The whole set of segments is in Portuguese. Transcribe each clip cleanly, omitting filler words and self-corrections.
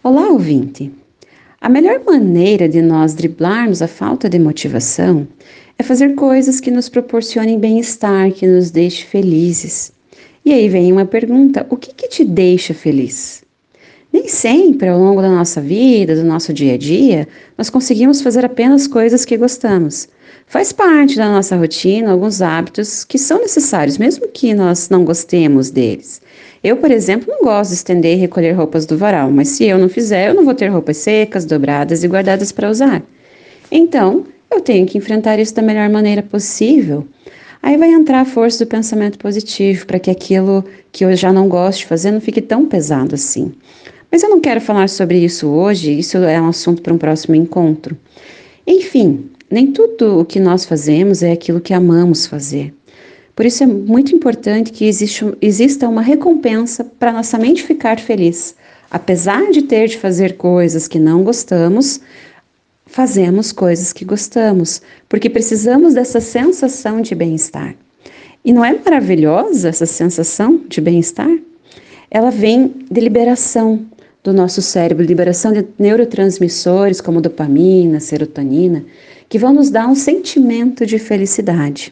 Olá, ouvinte! A melhor maneira de nós driblarmos a falta de motivação é fazer coisas que nos proporcionem bem-estar, que nos deixem felizes. E aí vem uma pergunta: o que te deixa feliz? Nem sempre, ao longo da nossa vida, do nosso dia a dia, nós conseguimos fazer apenas coisas que gostamos. Faz parte da nossa rotina alguns hábitos que são necessários, mesmo que nós não gostemos deles. Eu, por exemplo, não gosto de estender e recolher roupas do varal, mas se eu não fizer, eu não vou ter roupas secas, dobradas e guardadas para usar. Então, eu tenho que enfrentar isso da melhor maneira possível. Aí vai entrar a força do pensamento positivo para que aquilo que eu já não gosto de fazer não fique tão pesado assim. Mas eu não quero falar sobre isso hoje, isso é um assunto para um próximo encontro. Enfim, nem tudo o que nós fazemos é aquilo que amamos fazer. Por isso é muito importante que exista uma recompensa para nossa mente ficar feliz. Apesar de ter de fazer coisas que não gostamos, fazemos coisas que gostamos, porque precisamos dessa sensação de bem-estar. E não é maravilhosa essa sensação de bem-estar? Ela vem de liberação do nosso cérebro, liberação de neurotransmissores como dopamina, serotonina, que vão nos dar um sentimento de felicidade.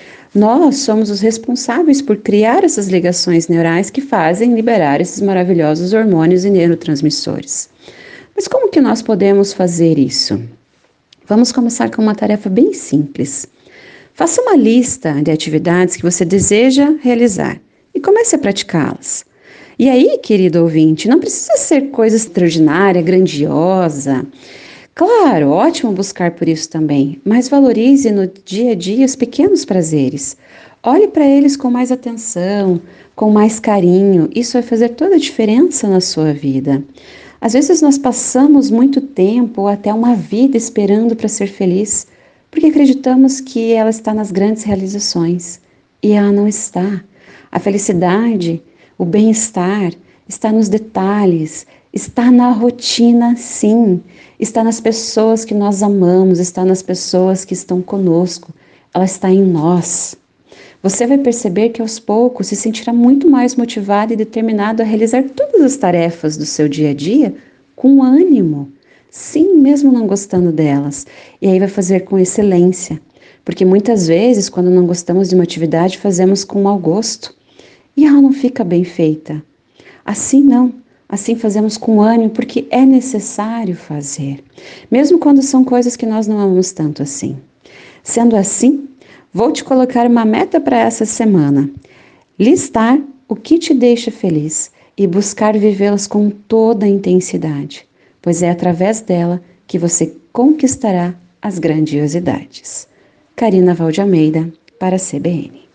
Nós somos os responsáveis por criar essas ligações neurais que fazem liberar esses maravilhosos hormônios e neurotransmissores. Mas como que nós podemos fazer isso? Vamos começar com uma tarefa bem simples. Faça uma lista de atividades que você deseja realizar e comece a praticá-las. E aí, querido ouvinte, não precisa ser coisa extraordinária, grandiosa. Claro, ótimo buscar por isso também, mas valorize no dia a dia os pequenos prazeres. Olhe para eles com mais atenção, com mais carinho. Isso vai fazer toda a diferença na sua vida. Às vezes nós passamos muito tempo ou até uma vida esperando para ser feliz, porque acreditamos que ela está nas grandes realizações. E ela não está. A felicidade, o bem-estar, está nos detalhes, está na rotina, sim. Está nas pessoas que nós amamos, está nas pessoas que estão conosco. Ela está em nós. Você vai perceber que aos poucos se sentirá muito mais motivado e determinado a realizar todas as tarefas do seu dia a dia com ânimo. Sim, mesmo não gostando delas. E aí vai fazer com excelência. Porque muitas vezes, quando não gostamos de uma atividade, fazemos com mau gosto. E ela não fica bem feita. Assim não. Assim fazemos com ânimo porque é necessário fazer. Mesmo quando são coisas que nós não amamos tanto assim. Sendo assim, vou te colocar uma meta para essa semana. Listar o que te deixa feliz e buscar vivê-las com toda a intensidade, pois é através dela que você conquistará as grandiosidades. Karina Valde Almeida, para a CBN.